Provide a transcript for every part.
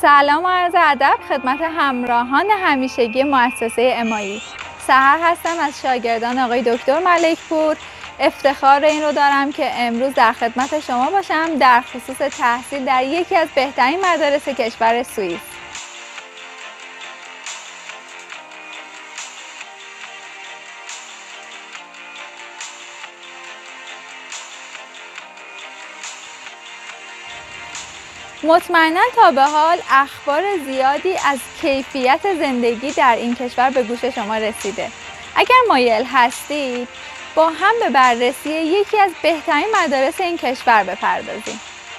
سلام و عرض ادب خدمت همراهان همیشگی مؤسسه امایی. سحر هستم از شاگردان آقای دکتر ملکپور. افتخار این رو دارم که امروز در خدمت شما باشم در خصوص تحصیل در یکی از بهترین مدارس کشور سوئیس. مطمئناً تا به حال اخبار زیادی از کیفیت زندگی در این کشور به گوش شما رسیده. اگر مایل هستید با هم به بررسی یکی از بهترین مدارس این کشور بپردازیم.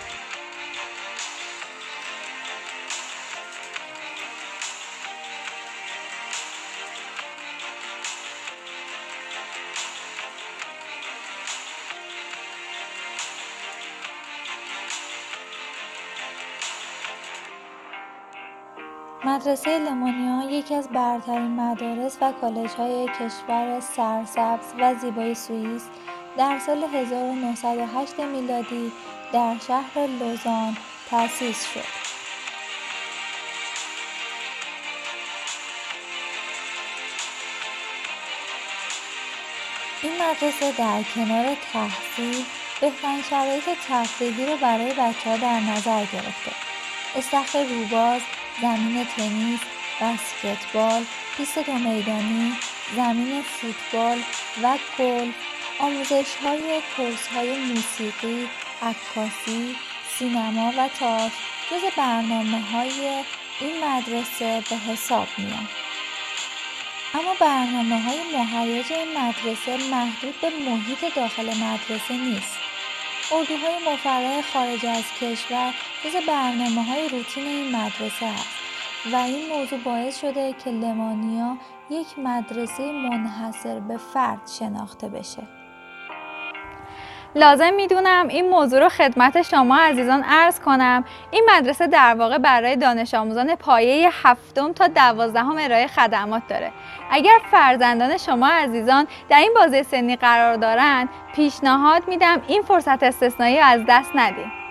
مدرسه لمانیا یکی از برترین مدارس و کالج‌های کشور سرسبز و زیبای سوئیس در سال 1908 میلادی در شهر لوزان تأسیس شد. این مدرسه در کنار تحصیل بهترین شرایط تفریحی رو برای بچه‌ها در نظر گرفته. استخر روباز، زمین تنیس، بسکتبال، پیست دو میدانی، زمین فوتبال و گلف، آموزش‌های کورس‌های موسیقی، عکاسی، سینما و تئاتر جز برنامه‌های این مدرسه به حساب میاد. اما برنامه‌های مهیج این مدرسه محدود به محیط داخل مدرسه نیست. اردوهای مفرح خارج از کشور جز برنامه‌های روتین این مدرسه است و این موضوع باعث شده که لمانیا یک مدرسه منحصر به فرد شناخته بشه. لازم میدونم این موضوع رو خدمت شما عزیزان عرض کنم. این مدرسه در واقع برای دانش آموزان پایه 7 تا 12 ارائه خدمات داره. اگر فرزندان شما عزیزان در این بازه سنی قرار دارن، پیشنهاد میدم این فرصت استثنایی از دست ندید.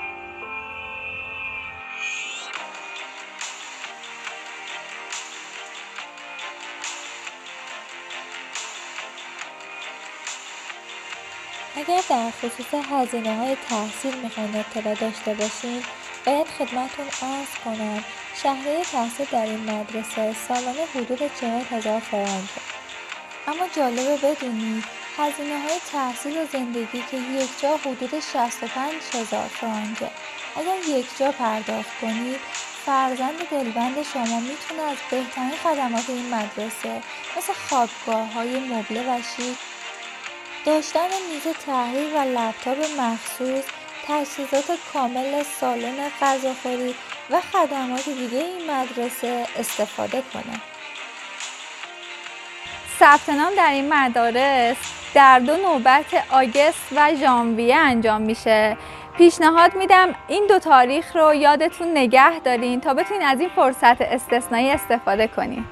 اگر در خصوص هزینه‌های تحصیل میخواین اطلاع داشته باشین، باید خدمتتون عرض کنم شهریه تحصیل در این مدرسه سالانه حدود 40,000 فرانکه. اما جالبه بدونید هزینه‌های تحصیل و زندگی که یک جا حدود 65,000 فرانکه. اگر یک جا پرداخت کنید، فرزند دلبند شما میتونه از بهترین خدمات این مدرسه مثل خوابگاه‌های مبله و شیک، داشتن میز تحریر و لپتاپ مخصوص، تجهیزات کامل سالن غذاخوری و خدمات دیگه این مدرسه استفاده کنه. ثبت نام در این مدارس در 2 نوبت آگوست و ژانویه انجام میشه. پیشنهاد میدم این 2 تاریخ رو یادتون نگه دارین تا بتونین از این فرصت استثنایی استفاده کنین.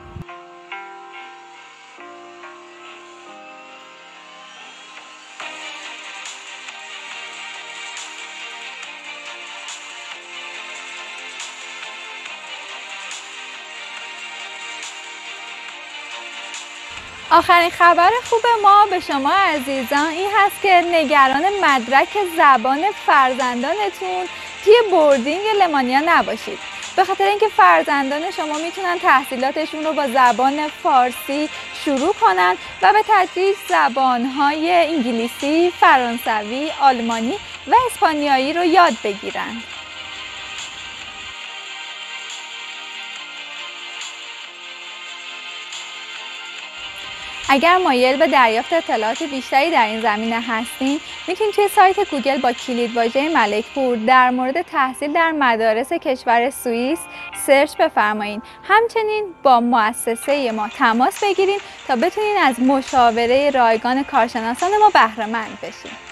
آخرین خبر خوب ما به شما عزیزان این هست که نگران مدرک زبان فرزندانتون توی بوردینگ لمانیا نباشید. به خاطر اینکه فرزندان شما میتونن تحصیلاتشون رو با زبان فارسی شروع کنن و به تدریج زبانهای انگلیسی، فرانسوی، آلمانی و اسپانیایی رو یاد بگیرن. اگر مایل به دریافت اطلاعات بیشتری در این زمینه هستین، میتونید توی سایت گوگل با کلیدواژه ملکپور در مورد تحصیل در مدارس کشور سوئیس سرچ بفرمایید. همچنین با مؤسسه ما تماس بگیرید تا بتونید از مشاوره رایگان کارشناسان ما بهره مند بشید.